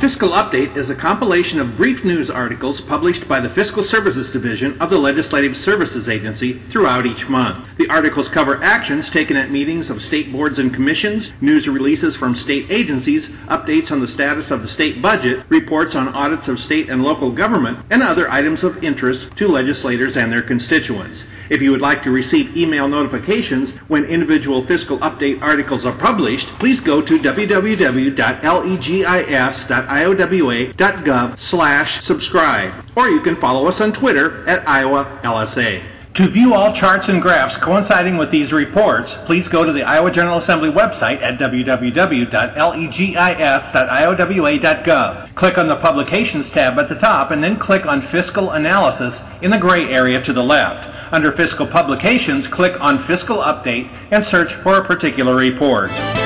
Fiscal Update is a compilation of brief news articles published by the Fiscal Services Division of the Legislative Services Agency throughout each month. The articles cover actions taken at meetings of state boards and commissions, news releases from state agencies, updates on the status of the state budget, reports on audits of state and local government, and other items of interest to legislators and their constituents. If you would like to receive email notifications when individual Fiscal Update articles are published, please go to www.legis.iowa.gov/subscribe, or you can follow us on Twitter at IowaLSA. To view all charts and graphs coinciding with these reports, please go to the Iowa General Assembly website at www.legis.iowa.gov. Click on the Publications tab at the top and then click on Fiscal Analysis in the gray area to the left. Under Fiscal Publications, click on Fiscal Update and search for a particular report.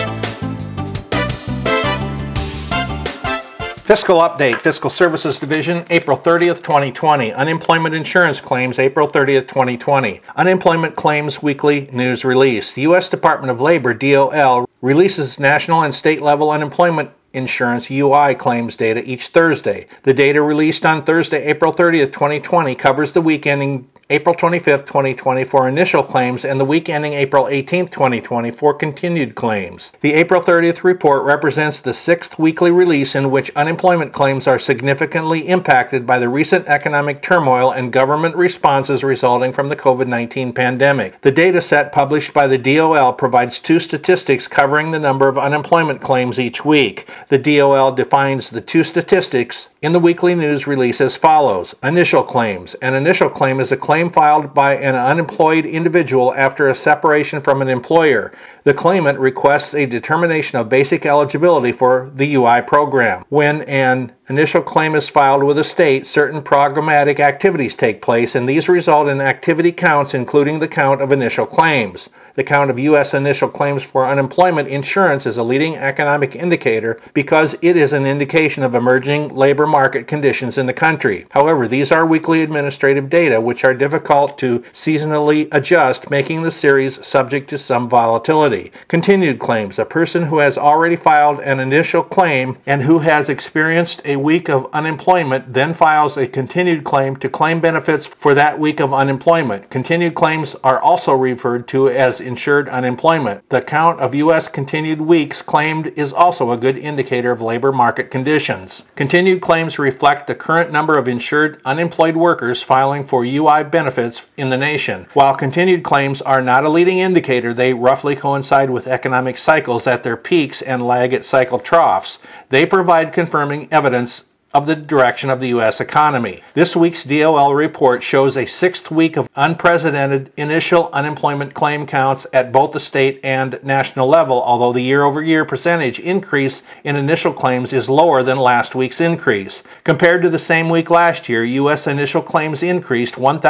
Fiscal Update, Fiscal Services Division, April 30th, 2020. Unemployment insurance claims, April 30th, 2020. Unemployment claims weekly news release. The U.S. Department of Labor, DOL, releases national and state level unemployment insurance UI claims data each Thursday. The data released on Thursday, April 30th, 2020 covers the week ending April 25th, 2020 for initial claims and the week ending April 18th, 2020 for continued claims. The April 30th report represents the sixth weekly release in which unemployment claims are significantly impacted by the recent economic turmoil and government responses resulting from the COVID-19 pandemic. The data set published by the DOL provides two statistics covering the number of unemployment claims each week. The DOL defines the two statistics in the weekly news release as follows. Initial claims. An initial claim is a claim filed by an unemployed individual after a separation from an employer. The claimant requests a determination of basic eligibility for the UI program. When an initial claim is filed with a state, certain programmatic activities take place, and these result in activity counts, including the count of initial claims. The count of U.S. initial claims for unemployment insurance is a leading economic indicator because it is an indication of emerging labor market conditions in the country. However, these are weekly administrative data which are difficult to seasonally adjust, making the series subject to some volatility. Continued claims. A person who has already filed an initial claim and who has experienced a week of unemployment then files a continued claim to claim benefits for that week of unemployment. Continued claims are also referred to as insured unemployment. The count of U.S. continued weeks claimed is also a good indicator of labor market conditions. Continued claims reflect the current number of insured unemployed workers filing for UI benefits in the nation. While continued claims are not a leading indicator, they roughly coincide with economic cycles at their peaks and lag at cycle troughs. They provide confirming evidence of the direction of the U.S. economy. This week's DOL report shows a sixth week of unprecedented initial unemployment claim counts at both the state and national level, although the year-over-year percentage increase in initial claims is lower than last week's increase. Compared to the same week last year, U.S. initial claims increased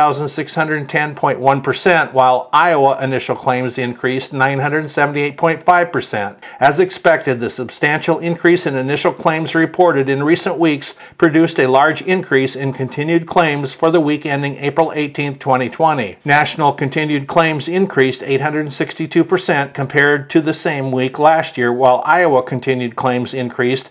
1,610.1%, while Iowa initial claims increased 978.5%. As expected, the substantial increase in initial claims reported in recent weeks produced a large increase in continued claims for the week ending April 18, 2020. National continued claims increased 862% compared to the same week last year, while Iowa continued claims increased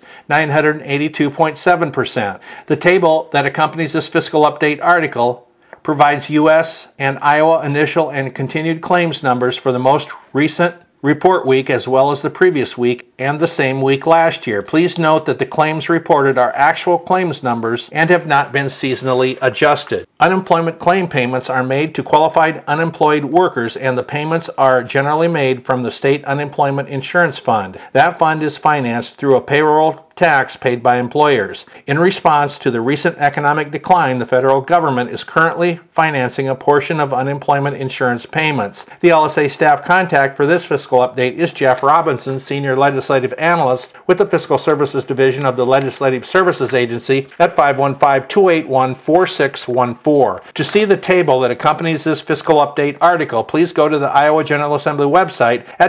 982.7%. The table that accompanies this Fiscal Update article provides U.S. and Iowa initial and continued claims numbers for the most recent report week as well as the previous week and the same week last year. Please note that the claims reported are actual claims numbers and have not been seasonally adjusted. Unemployment claim payments are made to qualified unemployed workers, and the payments are generally made from the State Unemployment Insurance Fund. That fund is financed through a payroll tax paid by employers. In response to the recent economic decline, the federal government is currently financing a portion of unemployment insurance payments. The LSA staff contact for this fiscal update is Jeff Robinson, Senior Legislative Analyst with the Fiscal Services Division of the Legislative Services Agency at 515-281-4614. To see the table that accompanies this fiscal update article, please go to the Iowa General Assembly website at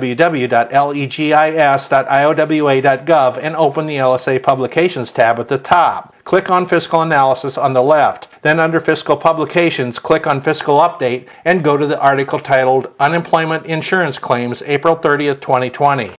www.legis.iowa.gov and open the LSA Publications tab at the top. Click on Fiscal Analysis on the left. Then under Fiscal Publications, click on Fiscal Update and go to the article titled Unemployment Insurance Claims, April 30th, 2020.